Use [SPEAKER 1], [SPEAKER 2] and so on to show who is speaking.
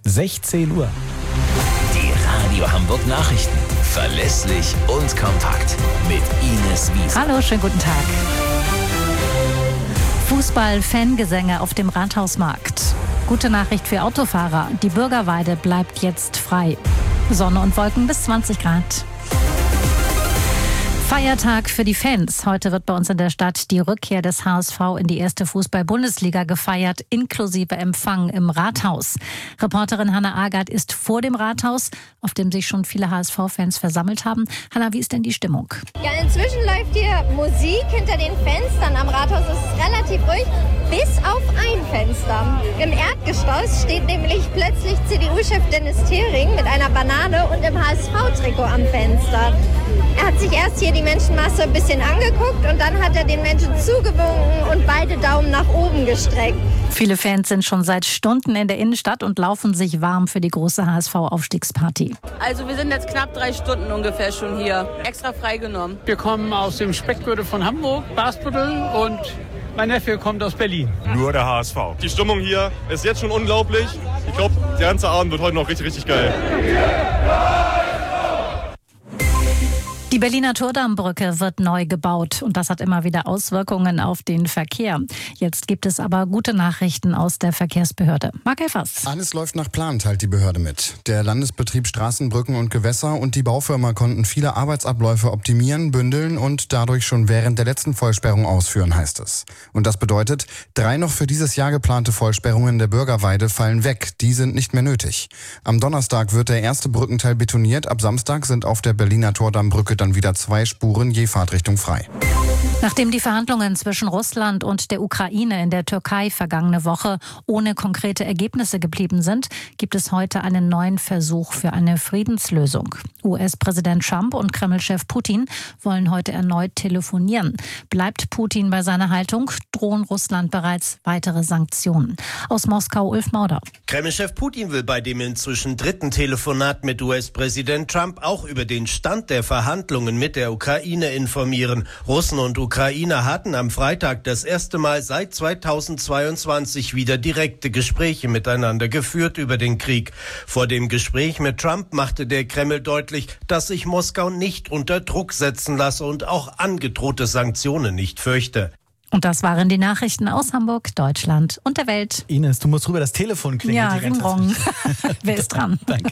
[SPEAKER 1] 16 Uhr.
[SPEAKER 2] Die Radio Hamburg Nachrichten. Verlässlich und kompakt. Mit Ines Wiese.
[SPEAKER 3] Hallo, schönen guten Tag. Fußball-Fangesänge auf dem Rathausmarkt. Gute Nachricht für Autofahrer. Die Bürgerweide bleibt jetzt frei. Sonne und Wolken bis 20 Grad. Feiertag für die Fans. Heute wird bei uns in der Stadt die Rückkehr des HSV in die erste Fußball-Bundesliga gefeiert, inklusive Empfang im Rathaus. Reporterin Hanna Agard ist vor dem Rathaus, auf dem sich schon viele HSV-Fans versammelt haben. Hanna, wie ist denn die Stimmung?
[SPEAKER 4] Ja, inzwischen läuft hier Musik hinter den Fenstern am Rathaus. Es ist relativ ruhig, bis auf ein Fenster. Im Erdgeschoss steht nämlich plötzlich CDU-Chef Dennis Thering mit einer Banane und im HSV-Trikot am Fenster. Er hat sich erst hier die Menschenmasse ein bisschen angeguckt und dann hat er den Menschen zugewunken und beide Daumen nach oben gestreckt.
[SPEAKER 3] Viele Fans sind schon seit Stunden in der Innenstadt und laufen sich warm für die große HSV-Aufstiegsparty.
[SPEAKER 5] Also wir sind jetzt knapp 3 Stunden ungefähr schon hier, extra freigenommen.
[SPEAKER 6] Wir kommen aus dem Speckgürtel von Hamburg, Basbüttel, und mein Neffe kommt aus Berlin.
[SPEAKER 7] Nur der HSV. Die Stimmung hier ist jetzt schon unglaublich. Ich glaube, der ganze Abend wird heute noch richtig, richtig geil.
[SPEAKER 3] Die Berliner Turmbrücke wird neu gebaut und das hat immer wieder Auswirkungen auf den Verkehr. Jetzt gibt es aber gute Nachrichten aus der Verkehrsbehörde. Marc Elfers.
[SPEAKER 8] Alles läuft nach Plan, teilt die Behörde mit. Der Landesbetrieb Straßen, Brücken und Gewässer und die Baufirma konnten viele Arbeitsabläufe optimieren, bündeln und dadurch schon während der letzten Vollsperrung ausführen, heißt es. Und das bedeutet, 3 noch für dieses Jahr geplante Vollsperrungen der Bürgerweide fallen weg. Die sind nicht mehr nötig. Am Donnerstag wird der erste Brückenteil betoniert. Ab Samstag sind auf der Berliner Turmbrücke dann wieder 2 Spuren je Fahrtrichtung frei.
[SPEAKER 3] Nachdem die Verhandlungen zwischen Russland und der Ukraine in der Türkei vergangene Woche ohne konkrete Ergebnisse geblieben sind, gibt es heute einen neuen Versuch für eine Friedenslösung. US-Präsident Trump und Kreml-Chef Putin wollen heute erneut telefonieren. Bleibt Putin bei seiner Haltung, drohen Russland bereits weitere Sanktionen. Aus Moskau Ulf Mauder.
[SPEAKER 9] Kreml-Chef Putin will bei dem inzwischen 3. Telefonat mit US-Präsident Trump auch über den Stand der Verhandlungen mit der Ukraine informieren. Russen und Ukrainer hatten am Freitag das erste Mal seit 2022 wieder direkte Gespräche miteinander geführt über den Krieg. Vor dem Gespräch mit Trump machte der Kreml deutlich, dass sich Moskau nicht unter Druck setzen lasse und auch angedrohte Sanktionen nicht fürchte.
[SPEAKER 3] Und das waren die Nachrichten aus Hamburg, Deutschland und der Welt.
[SPEAKER 1] Ines, du musst rüber, das Telefon klingelt.
[SPEAKER 3] Ja, Ringrong. Wer ist dran?
[SPEAKER 1] Danke.